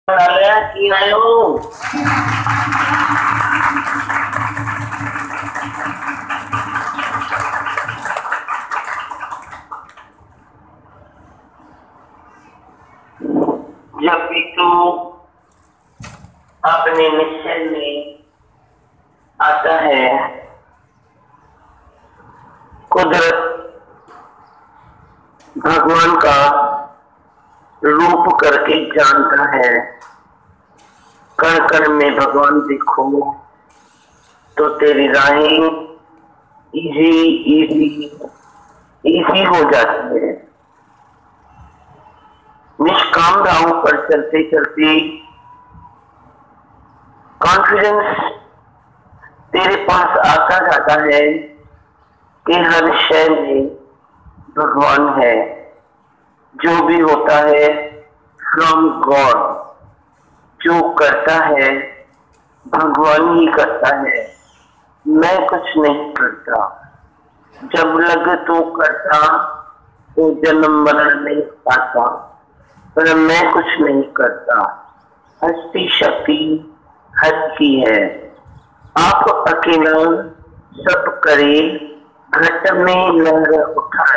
की आयो। जब भी तू अपने मिशन में आता है, कुदरत भगवान का रूप करके जानता है। कण कण में भगवान देखो तो तेरी राहें इजी इजी इजी हो जाती है। निष्काम राहों पर चलते चलते कॉन्फिडेंस तेरे पास आता जाता है कि हर शय में भगवान है। जो भी होता है फ्रॉम गॉड, जो करता है भगवान ही करता है। मैं कुछ नहीं करता। जब लग तो करता तो जन्म मरण नहीं पाता, पर मैं कुछ नहीं करता। हस्ती शक्ति हद की है। आप अकेला सब करे, घट में लहर उठाए।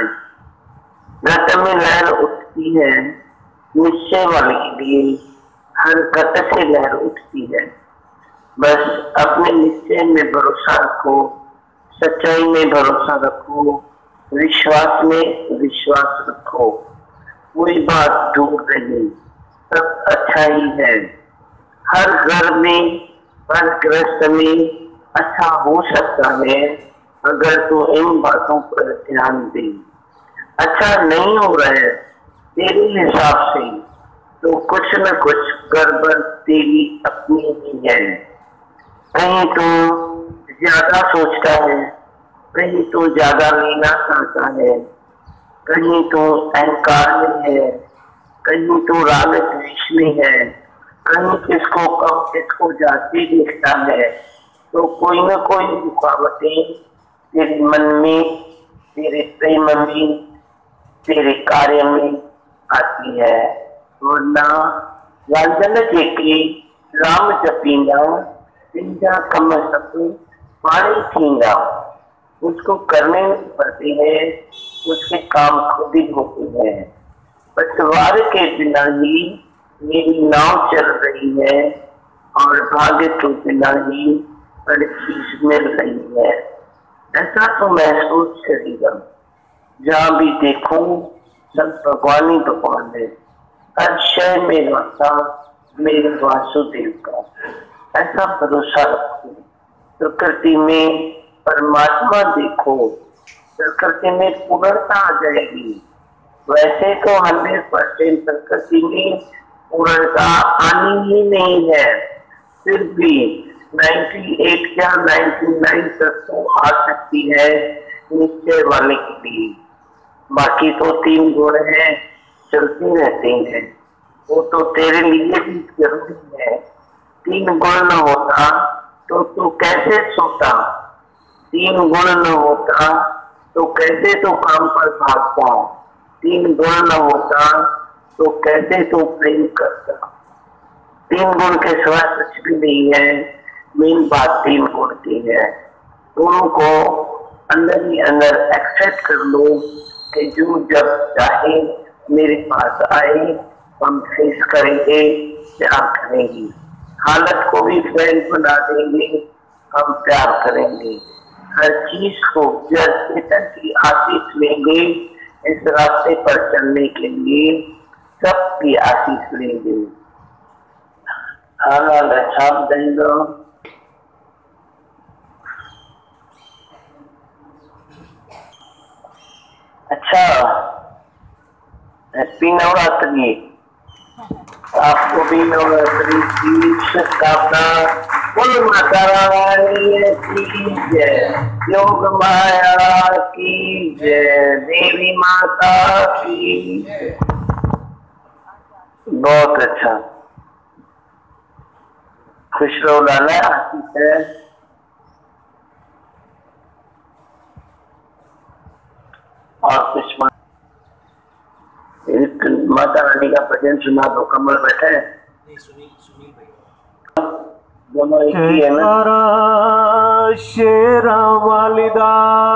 घट में लहर उठती है निश्चय वाले के लिए, हर घट से लहर उठती है। बस अपने निश्चय में भरोसा रखो, सच्चाई में भरोसा रखो, विश्वास में विश्वास रखो। कोई बात दूर नहीं, सब अच्छा ही है। हर घर में, हर गृहस्थ में अच्छा हो सकता है अगर तू इन बातों पर ध्यान दे। अच्छा नहीं हो रहा है तेरे हिसाब से तो कुछ न कुछ गड़बड़ तेरी अपनी ही है। कहीं तो ज्यादा सोचता है, कहीं तो ज्यादा लेना चाहता है, कहीं तो अहंकार में है, कहीं तो राग द्वेष में है, कहीं किसको कम किसको जाति देखता है। तो कोई न कोई रुकावटें तेरे मन में, तेरे प्रेम में, तेरे कार्य में आती है। वरना राजन जेके राम जपीना सिंजा कम सप पानी छीना। उसको करने पड़ते हैं, उसके काम खुद ही होते हैं। पतवार के बिना ही मेरी नाव चल रही है और भाग्य के बिना ही हर चीज मिल रही है। ऐसा तो महसूस करेगा। जहाँ भी देखो सब भगवान ही भगवान है। हर शय में रहता मेरे वासुदेव का, ऐसा भरोसा रखो। प्रकृति में परमात्मा देखो, प्रकृति में पूर्णता आ जाएगी। वैसे तो 100% प्रकृति में पूर्णता आनी ही नहीं है, फिर भी 98 या 99 तक तो आ सकती है निश्चय वाले के लिए। बाकी तो 3 गुण हैं, चलते रहते हैं। वो तो तेरे लिए भी जरूरी है। 3 गुण न होता तो तू कैसे सोता? 3 गुण न होता तो कैसे तू काम पर भागता? 3 गुण न होता तो कैसे तू प्रेम करता? 3 गुण के सिवा कुछ भी नहीं है। मेन बात 3 गुण की है। दोनों को अंदर ही अंदर एक्सेप्ट कर लो कि जो जब चाहे मेरे पास आए, हम फेस करेंगे, प्यार करेंगे। हालत को भी फ्रेंड बना देंगे, हम प्यार करेंगे। हर चीज को चेतन की आशीष लेंगे। इस रास्ते पर चलने के लिए सबकी आशीष लेंगे। छाप देंगे। अच्छा, हैप्पी नवरात्रि। आपको भी नवरात्रि की शुभकामना। बोल माता रानी की जय, योग माया की जय, देवी माता की जय। बहुत अच्छा, खुश रहो लाला। ठीक है, और कुछ एक माता रानी का भजन सुना दो। कमल बैठे दोनों एक ही है ना। जयकारा शेरा वालिदा,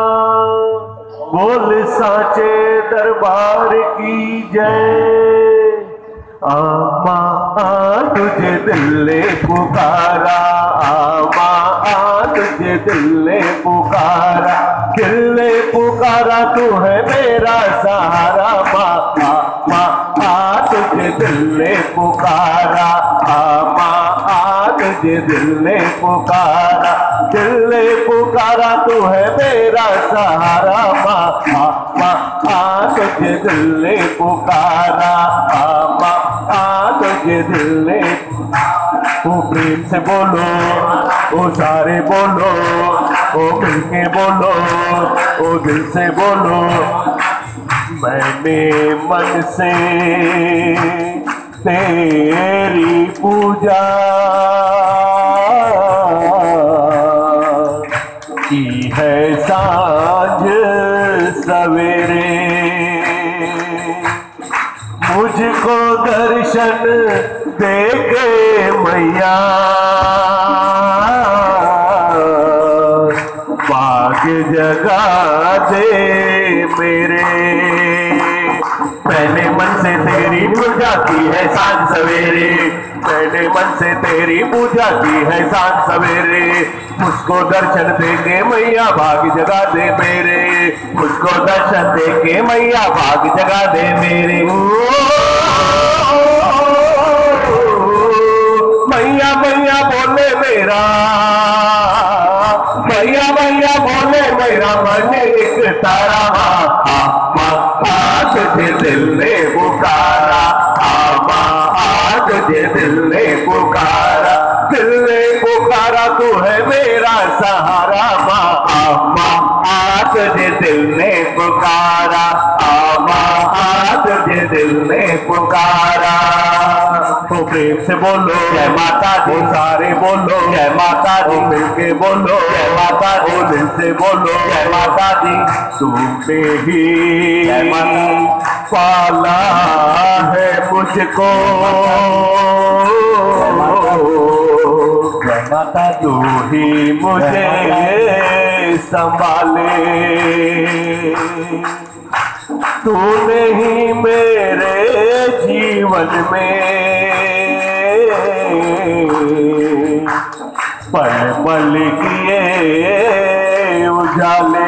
बोल साचे दरबार की जय। आमा आ तुझे दिल ने पुकारा, आमा आ तुझे दिल ने पुकारा, दिल ने पुकारा तू है मेरा सहारा। माँ माँ आ तुझे दिल ने पुकारा, आमा आ तुझे दिल ने पुकारा, दिल ने पुकारा तू है मेरा सहारा। माँ माँ आ तुझे दिल ने पुकारा, आमा आ तुझे दिल ने। ओ प्रेम से बोलो, ओ सारे बोलो, ओ मिलके बोलो, ओ दिल से बोलो। मैंने मन से तेरी पूजा की है सांझ सवेरे, मुझको दर्शन दे के मैया भाग्य जगा दे मेरे। मैंने मन से तेरी पूजा की है सांझ सवेरे, मैंने मन से तेरी पूजा की है सांझ सवेरे, मुझको दर्शन दे के मैया भाग्य जगा दे मेरे, मुझको दर्शन दे के मैया भाग्य जगा दे मेरे। मैया मैया बोले मेरा, मैया मैया बोले मेरा मन एक तारा। तुझे दिल ने पुकारा, आमा आ तुझे दिल ने पुकारा, दिल ने पुकारा तू है मेरा सहारा। आमा आ तुझे दिल ने पुकारा, आमा आ तुझे दिल ने पुकारा। तो प्रेम से बोलो जय माता दी, सारे बोलो जय माता दी, मिलके बोलो जय माता दी, दिल से बोलो जय माता दी। तूने ही जय माता पाला है मुझको, जय माता तू ही मुझे संभाले, तूने ही मेरे जीवन में पल पल किए उजाले।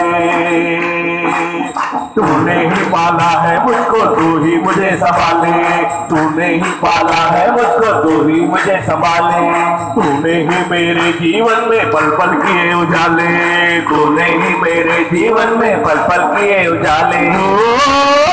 तूने ही पाला है मुझको, तू ही मुझे संभाले, तूने ही पाला है मुझको, तू ही मुझे संभाले, तूने ही मेरे जीवन में पल पल किए उजाले, तूने ही मेरे जीवन में पल पल किए उजाले।